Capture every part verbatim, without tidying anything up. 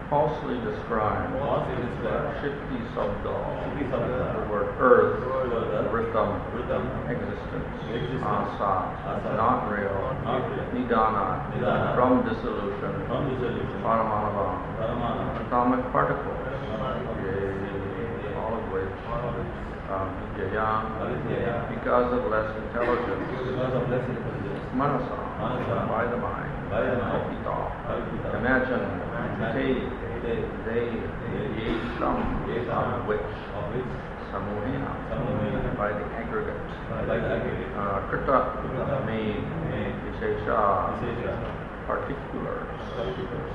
falsely described falsely described Shakti Sabda, Shakti Sabda, the word earth, word Rhythm, Rhythm, existence, existence, Asa, Asa, not real, not real, Nidana, Nidana, from dissolution, from dissolution, Paramanava, Paramana, atomic particles, Paramana, yea, all of which, um, Yaya, Avidyaya, because of less intelligence, because of less intelligence, Manasa, Manasa, by the mind, by the mind, Kalpita, Kalpita, imagine, Imagine, they, they, they, Yesham, Yesham, of which, of which, Samuhina, Samuhina, by the aggregate, by the aggregate, uh, Krita, Krita, made, made, Vishesha, Vishesha, particulars. particulars.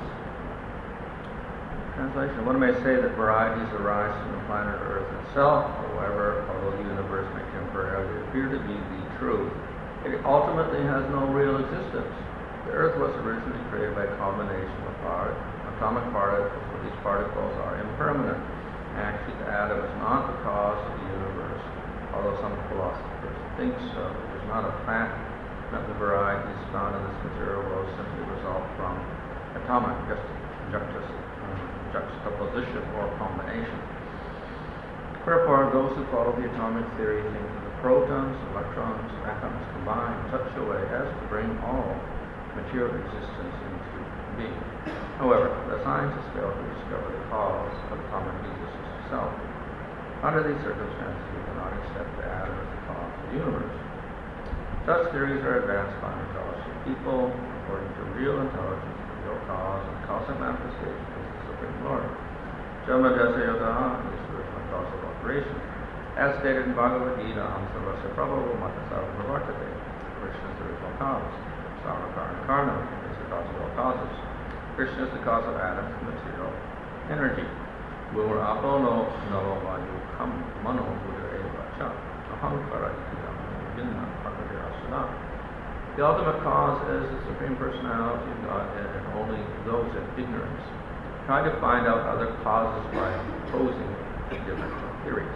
Translation. One may say that varieties arise from the planet Earth itself. However, although the universe may temporarily appear to be the truth, it ultimately has no real existence. The Earth was originally created by a combination of part, atomic particles, but these particles are impermanent. Actually, the atom is not the cause of the universe, although some philosophers think so. It is not a fact that the varieties found in this material world simply result from atomic juxtaposition. juxtaposition or combination. Wherefore, those who follow the atomic theory think that the protons, electrons, atoms combine in such a way as to bring all material existence into being. However, the scientists fail to discover the cause of atomic existence itself. Under these circumstances, we cannot accept the atom as the cause of the universe. Such theories are advanced by intelligent people according to real intelligence, the real cause, and cosmic manifestation. Lord. Jama Dasa Yoga is the original cause of operation. As stated in Bhagavad Gita, Amsavasya Prabhu Matasava Pravartate, Krishna is the original cause. Sarvakarna Karna is the cause of all causes. Krishna is the cause of atoms and material energy. Vur Apo no Nalo Vayu Kam Mano Buddha Eva Cha Ahankara Ikidam Vinna Prakadhyasana. The ultimate cause is the Supreme Personality of Godhead and only those in ignorance try to find out other causes by opposing different theories.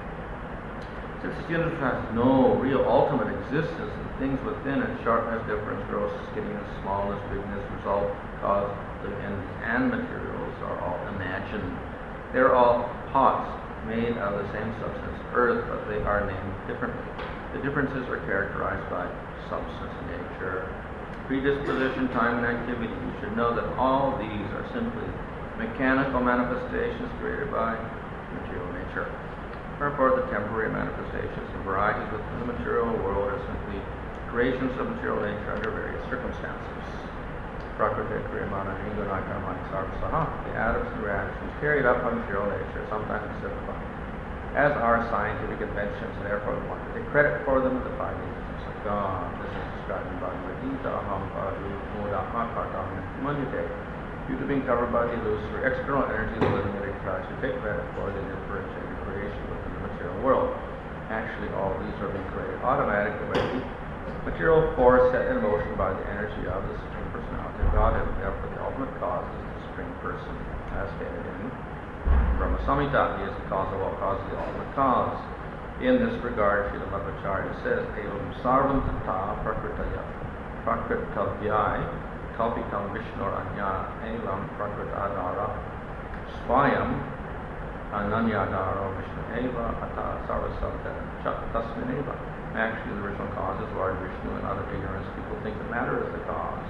Since the universe has no real ultimate existence, the things within it, sharpness, difference, grossness, skinniness, smallness, bigness, result, cause, the ends, and materials are all imagined. They're all pots made out of the same substance, earth, but they are named differently. The differences are characterized by substance, nature, predisposition, time, and activity. You should know that all these are simply mechanical manifestations created by material nature. Therefore, the temporary manifestations and varieties within the material world are simply creations of material nature under various circumstances. Prakriti, Kriyamana, Ingunaka, Manisarvasaha, the atoms and reactions carried up by material nature, sometimes specified as are scientific inventions, and therefore we want to take credit for them in the five existence of God. This is described in Bhagavad Gita, Aham Padu, Modama, Kartam, and Manjite. Due to being covered by the illusory external energy of the living entity tries to take credit for the differentiated creation within the material world. Actually, all these are being created automatically by the material force set in motion by the energy of the Supreme Personality of Godhead. Therefore, the ultimate cause is the Supreme Person, as stated in Brahma Samhita. He is the cause of all causes, the ultimate cause. In this regard, Srila Madhvacharya says, Evam sarvam tata prakritaya prakritavyai kalpikam vishnur anya evam prakritadara swayam ananyadara vishnu eva ata sarvasabda tasmin eva. Actually, the original cause is Lord Vishnu, and other ignorance people think that matter is the cause.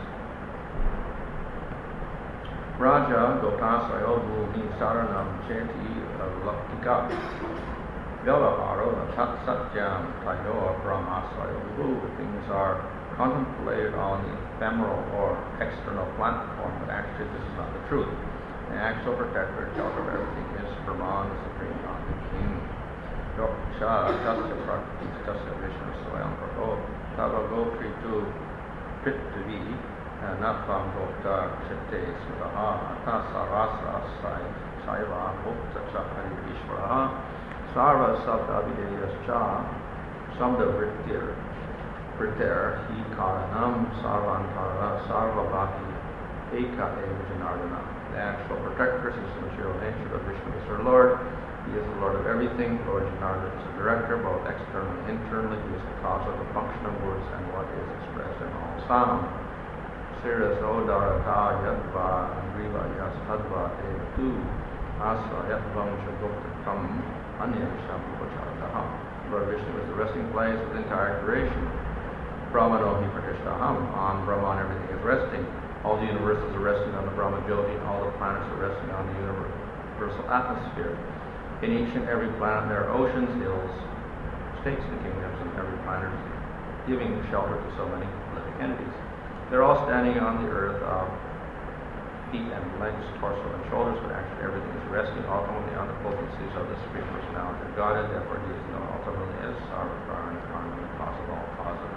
Raja Gopasayo Bhumi Saranam Cheti Laktika Vyavaharo Tat Satyam Tayo Brahmasayo Bhu. Things are contemplated on the ephemeral or external platform, but actually this is not the truth. The actual protector, judge of everything, is Brahman, the Supreme God, the King. Yoksha Tasya Prakriti Tasya Vishnu Swayam Prabho Tava Gopri Tu Pitvi Natvam Gopta Kshite Suraha Ata Sarasa Saiva Gopta Chakari Ishvaraha Sarva Sabda Videyascha Samda Vrittir Vritter Hi Karanam Sarvantara Sarva Bhati Eka Eva Janardana. The actual protector is the material nature of Vishnu is our Lord. He is the Lord of everything. Lord Janardana is the director, both externally and internally. He is the cause of the function of words and what is expressed in all sound. Siras Odarata Yadva Riva Yastadva Etu Asa Yatvam Shaguptakam Anyasham Upacharataha. Lord Vishnu is the resting place of the entire creation. Brahmano hi Pratishtaham. On Brahman everything is resting. All the universes are resting on the Brahma Jyoti, and all the planets are resting on the universal atmosphere. In each and every planet there are oceans, hills, states, and kingdoms, and every planet is giving shelter to so many living entities. They're all standing on the earth of feet and legs, torso and shoulders, but actually everything is resting ultimately on the potencies of the Supreme Personality of Godhead. Therefore, He is known ultimately as Sarvapara and Karma, the cause of all causes.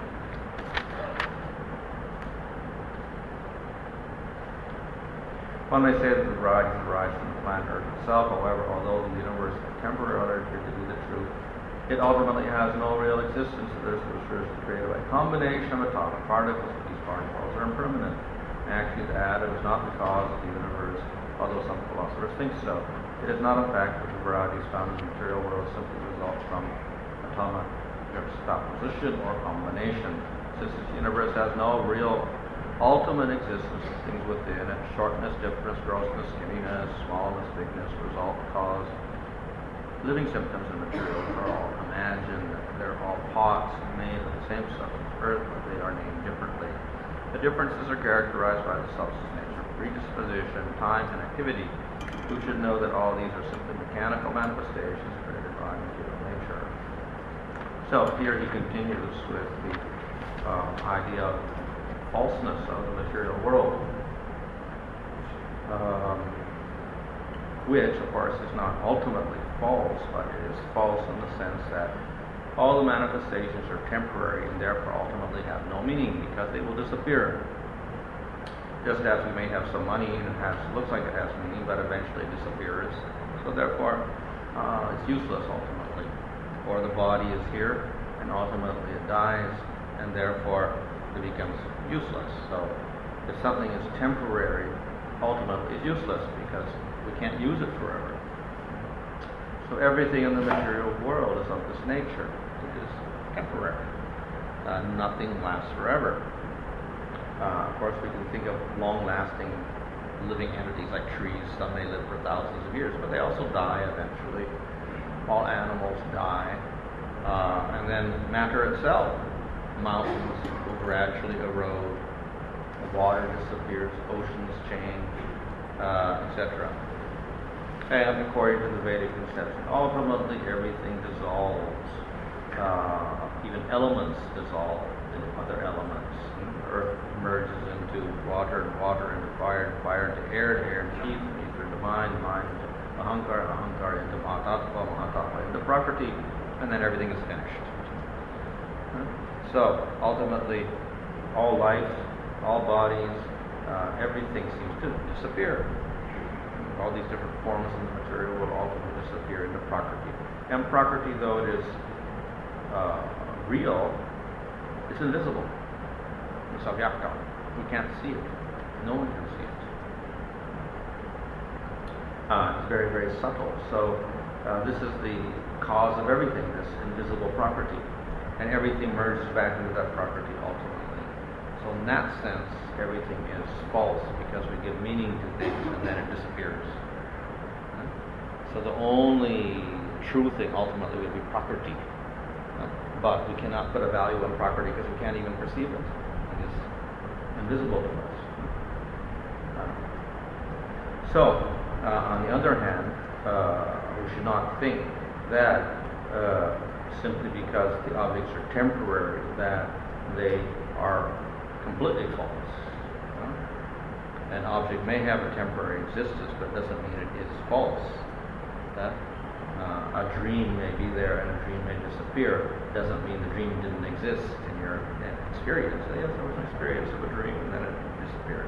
One may say that the varieties arise from the planet Earth itself. However, although the universe may temporarily appear to be the truth, it ultimately has no real existence. It is created by a combination of atomic particles, but these particles are impermanent. Actually, the atom is not the cause of the universe, although some philosophers think so. It is not a fact that the varieties found in the material world simply result from atomic juxtaposition or combination. Since this universe has no real ultimate existence of things within it, shortness, difference, grossness, skinniness, smallness, bigness, result, cause, living symptoms and materials are all imagined. They're all pots made of the same substance, earth, but they are named differently. The differences are characterized by the substance nature, predisposition, time, and activity. Who should know that all these are simply mechanical manifestations created by material nature? So here he continues with the uh, idea of falseness of the material world, um, which, of course, is not ultimately false, but it is false in the sense that all the manifestations are temporary and therefore ultimately have no meaning because they will disappear. Just as we may have some money and it has, looks like it has meaning, but eventually it disappears. So therefore, uh, it's useless ultimately. Or the body is here and ultimately it dies and therefore it becomes useless. So if something is temporary, ultimately it's useless because we can't use it forever. So everything in the material world is of this nature. It is temporary. Uh, nothing lasts forever. Uh, of course, we can think of long-lasting living entities like trees. Some may live for thousands of years, but they also die eventually. All animals die. Uh, and then matter itself. Mountains will gradually erode. The water disappears. Oceans change, uh, et cetera. And according to the Vedic conception, ultimately everything dissolves. Uh, even elements dissolve into other elements. Earth merges into water, and water into fire, and fire into air, and air into ether, and ether into mind, mind into ahankara, ahankara into mahatatva, mahatatva into prakriti, and then everything is finished. So ultimately, all life, all bodies, uh, everything seems to disappear. All these different forms in the material will ultimately disappear into Prakriti. And Prakriti, though it is uh, real, it's invisible. It's avyakta. We can't see it. No one can see it. Uh, it's very, very subtle. So uh, this is the cause of everything, this invisible Prakriti. And everything merges back into that Prakriti ultimately. So in that sense, everything is false because we give meaning to things and then it disappears. So the only true thing ultimately would be Prakriti. But we cannot put a value on Prakriti because we can't even perceive it. It is invisible to us. So, uh, on the other hand, uh, we should not think that uh, simply because the objects are temporary that they are completely false. Uh, an object may have a temporary existence, but doesn't mean it is false. That uh, a dream may be there and a dream may disappear. Doesn't mean the dream didn't exist in your experience. Yes, there was an experience of a dream and then it disappeared.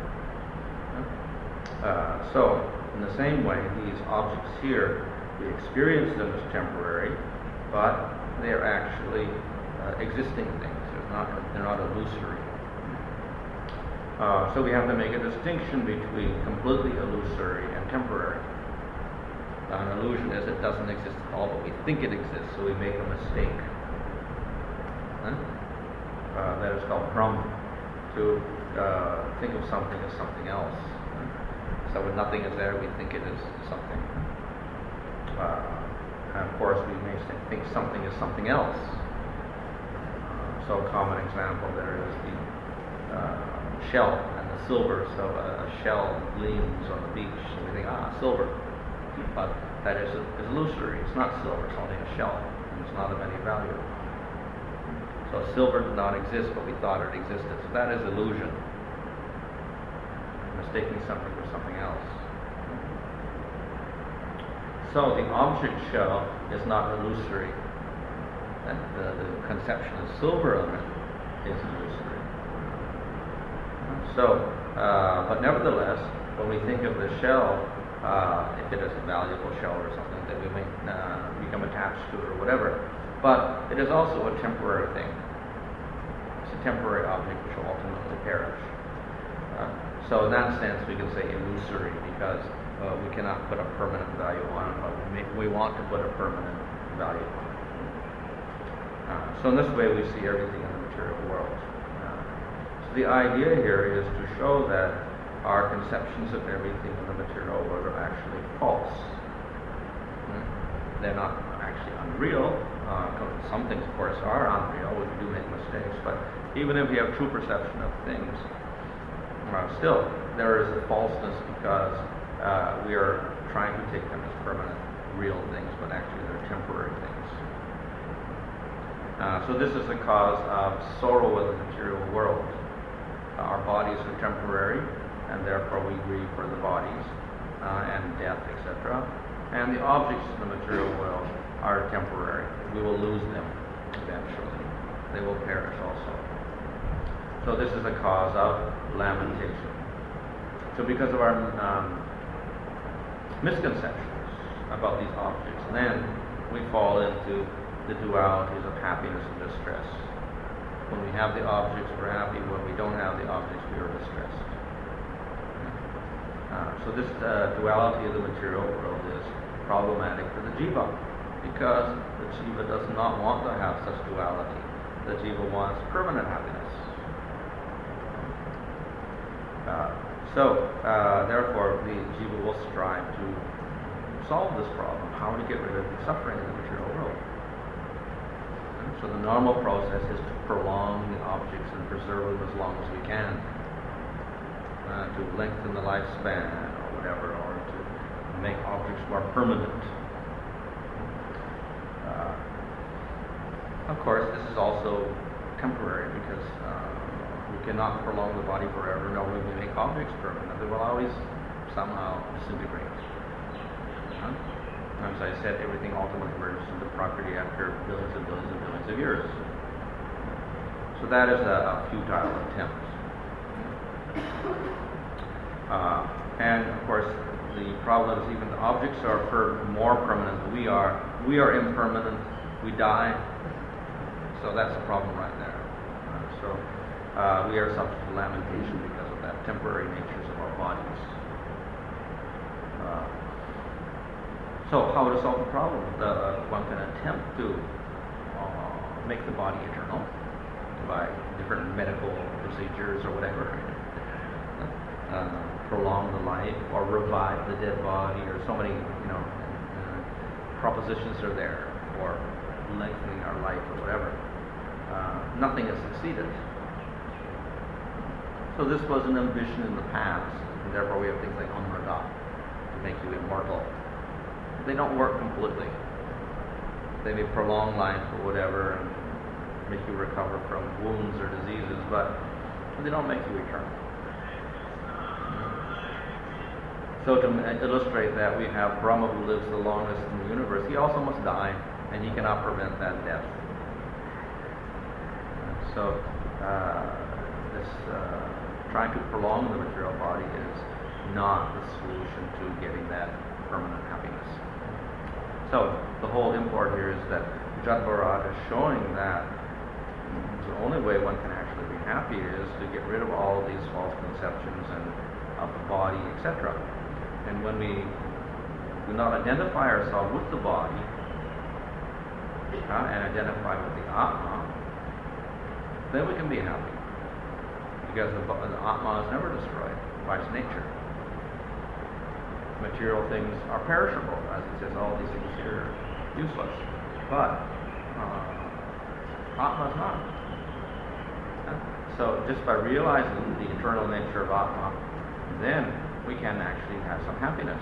Uh, so, in the same way, these objects here, we experience them as temporary, but they are actually uh, existing things. They're not, they're not illusory. Uh, so we have to make a distinction between completely illusory and temporary. An illusion is it doesn't exist at all, but we think it exists, so we make a mistake. Huh? Uh, that is called Brahma. to uh, think of something as something else. So when nothing is there, we think it is something. Uh, and of course, we may think something is something else. Uh, so a common example there is the uh, shell and the silver. So a, a shell gleams on the beach, and we think, ah, silver. But that is, is illusory. It's not silver. It's only a shell, and it's not of any value. So silver did not exist, but we thought it existed. So that is illusion. Mistaking something for something else. So the object shell is not illusory. And the, the conception of silver on it is illusory. So, uh, but nevertheless, when we think of the shell, uh, if it is a valuable shell or something, then we may uh, become attached to it or whatever. But it is also a temporary thing. It's a temporary object which will ultimately perish. Uh, so in that sense, we can say illusory because uh, we cannot put a permanent value on it, but we, may, we want to put a permanent value on it. Uh, so in this way, we see everything in the material world. Uh, so the idea here is to show that our conceptions of everything in the material world are actually false. Mm? They're not actually unreal. Uh, some things, of course, are unreal. We do make mistakes, but even if we have true perception of things, uh, still there is a falseness because uh, we are trying to take them as permanent, real things, but actually they're temporary things. Uh, so this is the cause of sorrow in the material world. Uh, our bodies are temporary, and therefore we grieve for the bodies uh, and death, et cetera. And the objects in the material world are temporary. We will lose them eventually. They will perish also. So this is a cause of lamentation. So because of our um, misconceptions about these objects, then we fall into the dualities of happiness and distress. When we have the objects, we're happy. When we don't have the objects, we are distressed. Uh, so this uh, duality of the material world is problematic for the jiva, because the jiva does not want to have such duality. The jiva wants permanent happiness. Uh, so, uh, therefore, the jiva will strive to solve this problem, how to get rid of the suffering in the material world. And so the normal process is to prolong the objects and preserve them as long as we can, uh, to lengthen the lifespan or whatever, or to make objects more permanent. Uh, of course, this is also temporary because uh, we cannot prolong the body forever, nor will we make objects permanent. They will always somehow disintegrate. Uh, as I said, everything ultimately emerges into property after billions and billions and billions of years. So that is a, a futile attempt. Uh, and of course, the problem is even the objects are per, more permanent than we are. We are impermanent. We die. So that's a problem right there. Uh, so uh, we are subject to lamentation because of that temporary natures of our bodies. Uh, so how to solve the problem? The, uh, one can attempt to uh, make the body eternal by different medical procedures or whatever. Uh, prolong the life or revive the dead body, or so many, you know, uh, propositions are there for lengthening our life or whatever. Uh, nothing has succeeded. So this was an ambition in the past, and therefore we have things like Amrita to make you immortal. They don't work completely. They may prolong life or whatever and make you recover from wounds or diseases, but they don't make you eternal. So to illustrate that, we have Brahma, who lives the longest in the universe. He also must die, and he cannot prevent that death. So uh, this uh, trying to prolong the material body is not the solution to getting that permanent happiness. So the whole import here is that Jadbharat is showing that the only way one can actually be happy is to get rid of all of these false conceptions and of the body, et cetera. And when we do not identify ourselves with the body uh, and identify with the Atma, then we can be happy. because the, the Atma is never destroyed by its nature. Material things are perishable, as it says, all these things here are useless. But uh, Atma is not. Yeah? So just by realizing the eternal nature of Atma, then we can actually have some happiness.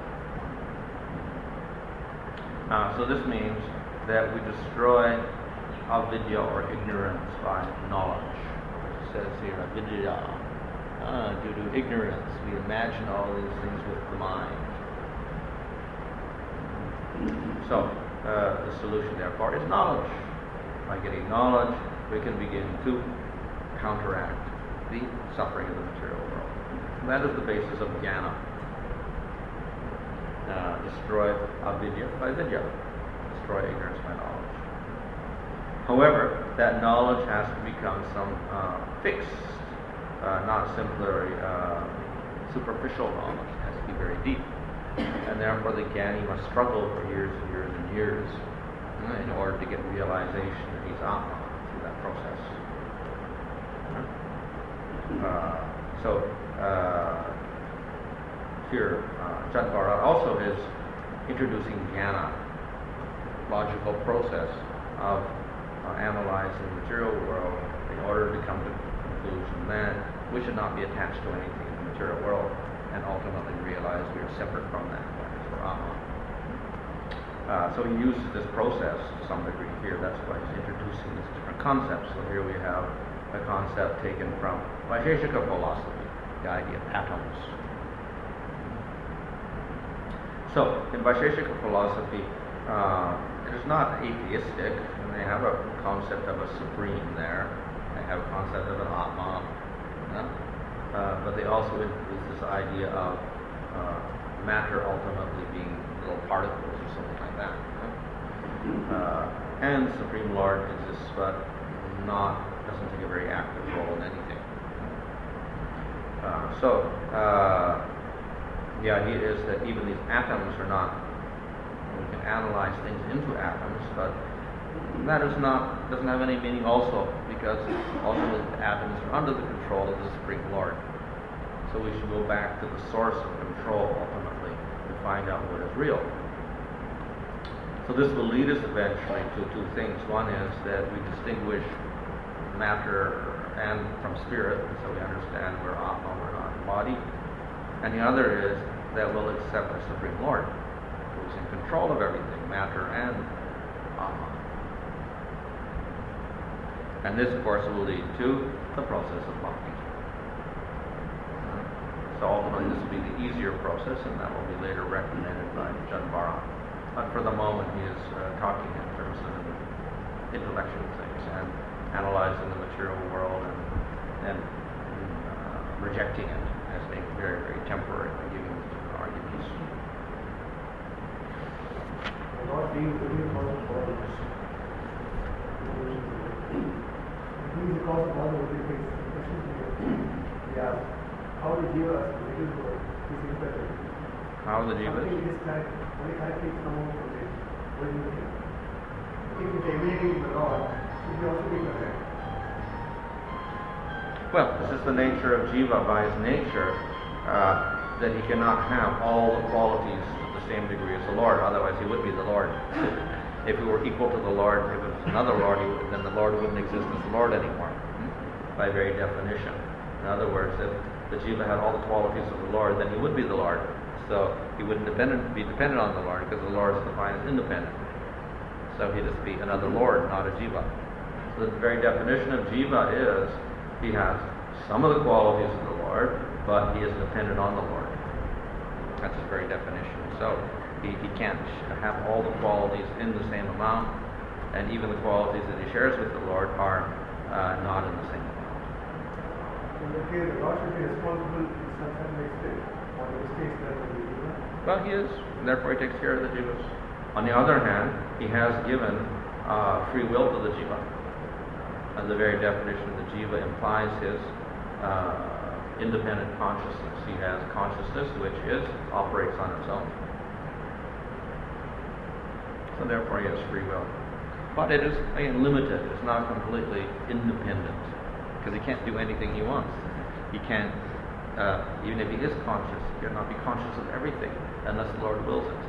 Uh, so this means that we destroy avidya or ignorance by knowledge. It says here, avidya. Uh, due to ignorance, we imagine all these things with the mind. So, uh, the solution, therefore, is knowledge. By getting knowledge, we can begin to counteract the suffering of the material world. That is the basis of jnana. Uh, destroy avidya by vidya. Destroy ignorance by knowledge. However, that knowledge has to become some uh, fixed, uh, not simply uh, superficial knowledge. It has to be very deep. And therefore the jnani must struggle for years and years and years uh, in order to get realization that he's Atma through that process. Uh, so uh, here, uh, Ajahn Bharat also is introducing jnana, logical process of uh, analyzing the material world in order to come to the conclusion that we should not be attached to anything in the material world and ultimately realize we are separate from that. That's for Atma. Uh, so he uses this process to some degree here. That's why he's introducing these different concepts. So here we have a concept taken from Vaisheshika philosophy, the idea of atoms. So in Vaisheshika philosophy, uh, it is not atheistic, and they have a concept of a supreme there. They have a concept of an Atma, yeah? uh, but they also introduce this idea of uh, matter ultimately being little particles or something like that. Yeah? Uh, and Supreme Lord exists, but not doesn't take a very active role in anything. Uh, so uh, the idea is that even these atoms are not. We can analyze things into atoms, but that is not doesn't have any meaning also, because ultimately the atoms are under the control of the Supreme Lord. So we should go back to the source of control ultimately to find out what is real. So this will lead us eventually to two things. One is that we distinguish matter and from spirit, so we understand we're Atma, we're not body. And the other is that we'll accept the Supreme Lord, who's in control of everything, matter and Atma. And this, of course, will lead to the process of bhakti. So ultimately this will be the easier process, and that will be later recommended by Ajahn Bharat. But for the moment he is uh, talking in terms of intellectual things and analyzing the material world and then uh, rejecting it as being very, very temporary by giving arguments. Not being really cause of problems. Being the cause of all the other things. Yeah. How the jiva is interpreted. How the jiva Something is correct. Only correctly come out from it. What do you think? If it's emanating the Lord, it will also be correct. Well, this is the nature of jiva by his nature, uh, that he cannot have all the qualities to the same degree as the Lord, otherwise he would be the Lord. If he were equal to the Lord, if it was another Lord, he would, then the Lord wouldn't exist as the Lord anymore, hmm? by very definition. In other words, if the jiva had all the qualities of the Lord, then he would be the Lord. So he wouldn't dependent, be dependent on the Lord, because the Lord is defined as independent. So he'd just be another Lord, not a jiva. So the very definition of jiva is he has some of the qualities of the Lord, but he is dependent on the Lord. That's his very definition. So he, he can't have all the qualities in the same amount, and even the qualities that he shares with the Lord are uh, not in the same amount. In that case, the Lord should be responsible to some certain extent for the mistakes that will be given. Well, he is, and therefore he takes care of the jivas. On the other hand, he has given uh, free will to the jiva. And the very definition of the jiva implies his uh, independent consciousness. He has consciousness which is operates on its own. So therefore he has free will. But it is, again, limited. It's not completely independent. because he can't do anything he wants. He can't, uh, even if he is conscious, he cannot be conscious of everything unless the Lord wills it.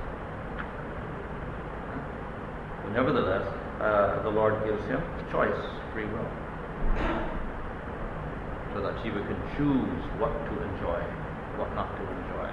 But nevertheless, uh, the Lord gives him choice, free will, so that Jiva can choose what to enjoy, what not to enjoy.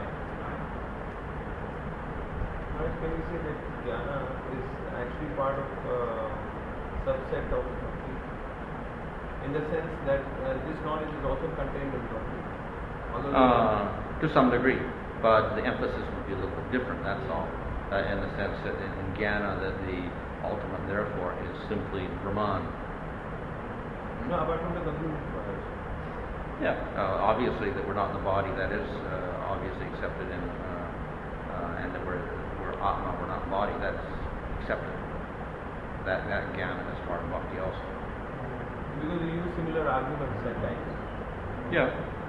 Maharaj, can you say that jnana is actually part of uh, subset of bhakti? In the sense that uh, this knowledge is also contained in bhakti. Although Uh, to some degree, but the emphasis would be a little bit different, that's all. Uh, in the sense that in, in jnana, that the ultimate therefore is simply Brahman. no, apart from the conclusion, Maharaj. Yeah, uh, obviously that we're not in the body, that is uh, obviously accepted in, uh, uh, and that we're, we're Atma, we're not body, that's accepted. That, that jnana is part of bhakti also. Because we use similar arguments at times. Yeah.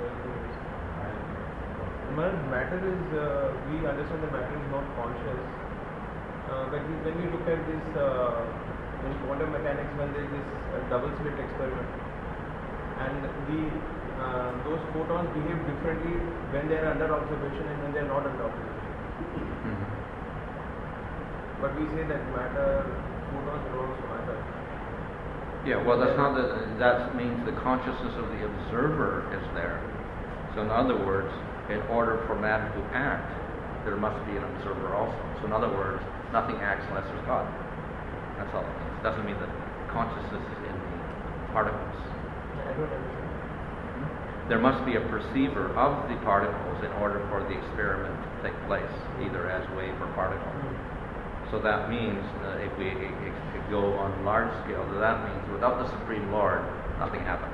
Maharaj, matter is, uh, we understand that matter is not conscious. Uh, but we, when we look at this uh, in quantum mechanics, when there is this uh, double slit experiment, and the uh, those photons behave differently when they are under observation and when they are not under observation. Mm-hmm. But we say that matter, photons are also matter. Yeah, well, that's not the, that means the consciousness of the observer is there. So in other words, in order for matter to act, there must be an observer also. So in other words, nothing acts unless there's God. That's all it means. It doesn't mean that consciousness is in the particles. I don't understand. There must be a perceiver of the particles in order for the experiment to take place, either as wave or particle. So that means, uh, if we if, if go on large scale, that means without the Supreme Lord, nothing happens.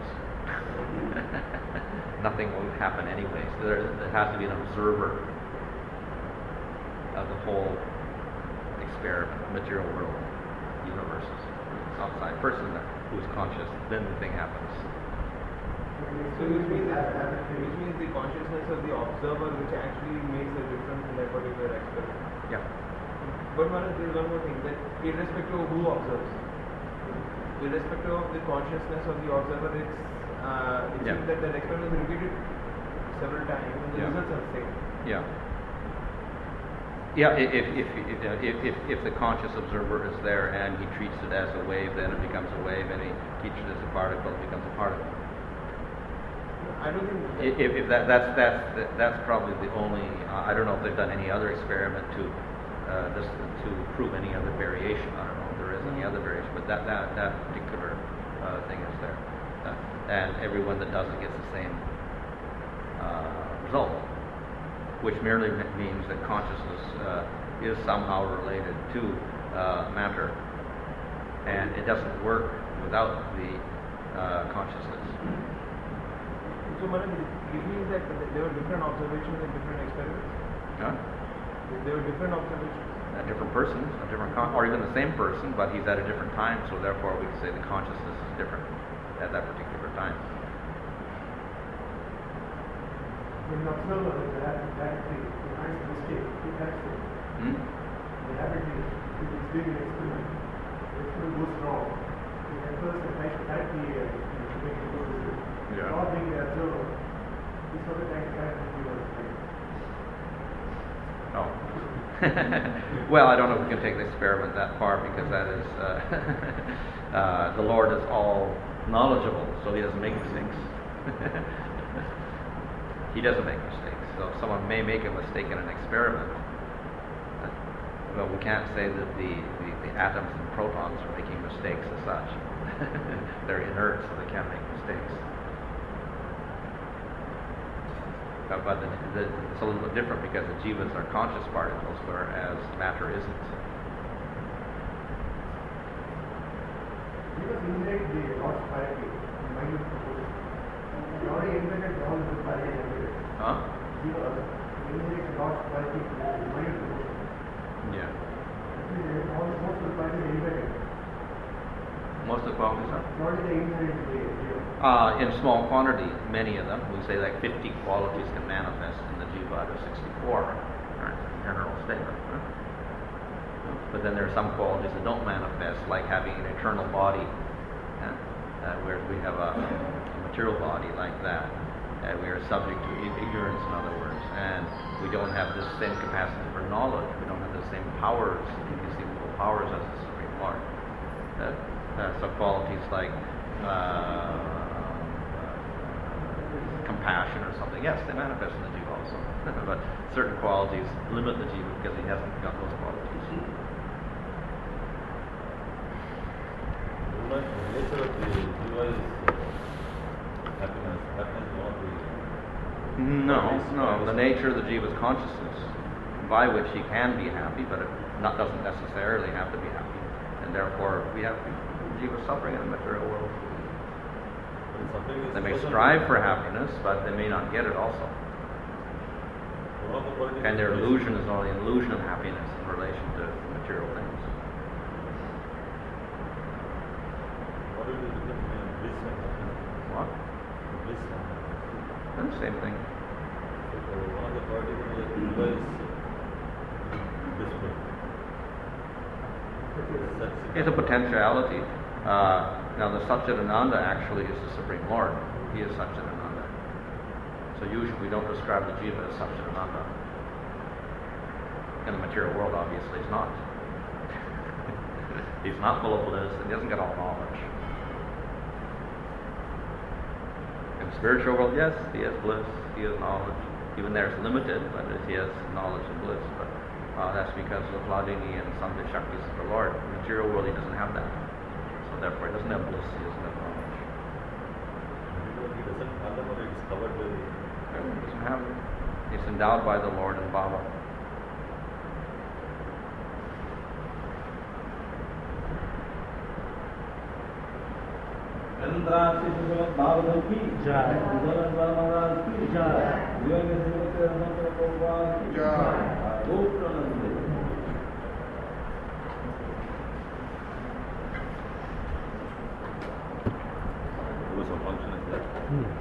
Nothing will happen anyway. So there, there has to be an observer of the whole experiment, material world, universes, outside person who is conscious. Then the thing happens. So which means, which means the consciousness of the observer which actually makes a difference in that particular experiment. Yeah. But Maharaj, there is one more thing, that irrespective of who observes, irrespective of the consciousness of the observer, it's, uh, it Yeah. seems that that experiment is repeated several times and the Yeah. results are the same. Yeah. Yeah, i- if, if, if, if, if, if the conscious observer is there and he treats it as a wave, then it becomes a wave, and he treats it as a particle, it becomes a particle. I don't think that, If, if that, that's, that's, that's probably the only, uh, I don't know if they've done any other experiment to, uh, just to prove any other variation. I don't know if there is any other variation, but that, that, that particular uh, thing is there. Uh, and everyone that does it gets the same uh, result, which merely m- means that consciousness uh, is somehow related to uh, matter, and it doesn't work without the uh, consciousness. so Maharaj, it means that there were different observations in different experiments. Huh? There were different observations. A different person, a different con- or even the same person, but he's at a different time, so therefore we can say the consciousness is different at that particular time. When the observer is directly, he finds a mistake, he corrects it. Hmm? The habit is, if he's doing an experiment, the experiment goes wrong, he refers and tries to correct the uh, to make it go this way. Yeah. Not being the observer, he's also trying to correct the viewer. Oh. Well, I don't know if we can take the experiment that far, because that is uh, uh, the Lord is all knowledgeable, so He doesn't make mistakes. He doesn't make mistakes. So someone may make a mistake in an experiment. Uh, well, we can't say that the, the, the atoms and protons are making mistakes as such. They're inert, so they can't make mistakes. Uh, but the, the, it's a little bit different because the jivas are conscious particles, whereas matter isn't. He was inherit the Lord's piety in minute proportion. He already invented all the piety and everything. Huh? He was inherit the Lord's piety in minute proportion. Yeah. All, most of the piety is invented. Most of the qualities are? Not the inherent in the jiva. Uh, in small quantity, many of them. We say like fifty qualities can manifest in the jiva out of sixty-four. Right? General statement. Huh? But then there are some qualities that don't manifest, like having an eternal body, huh? uh, whereas we have a, a material body like that. Uh, we are subject to ig- ignorance, in other words, and we don't have the same capacity for knowledge. We don't have the same powers, inconceivable powers as the Supreme Lord. Uh, uh, so qualities like uh, compassion or something, yes, they manifest in the jiva also. But certain qualities limit the jiva because he hasn't got those qualities. The nature of the jiva is uh, happiness. Happiness is one of the. No, no. The nature of the jiva is consciousness, by which he can be happy, but it not, doesn't necessarily have to be happy. And therefore, we have jiva suffering in the material world. When suffering is They may chosen- strive for happiness, but they may not get it also. One of the qualities And their is illusion is only an illusion of happiness in relation to material things. What is the difference between bliss and happiness? What? Bliss and happiness. And the same thing. So one of the qualities of the jiva is blissful. That's- It's a potentiality. Uh, now, the Satchidananda actually is the Supreme Lord. He is Satchidananda. So usually we don't describe the jiva as Satchidananda. In the material world, obviously, he's not. He's not full of bliss, and he doesn't get all knowledge. In the spiritual world, yes, he has bliss, he has knowledge. Even there it's limited, but he has knowledge and bliss. But uh, that's because of Vladini and some of the Shaktis of the Lord. In the material world, he doesn't have that. So therefore, he doesn't have bliss, he doesn't have knowledge. Because he doesn't have them or it's covered by the. He doesn't have it. He's endowed by the Lord and Baba. चंद्राशी Sugat Bhagavat की जय उदर महाराज की जय जीवन के जीवन के अंतर भगवान की जय रूप प्रनंद There was a function like that.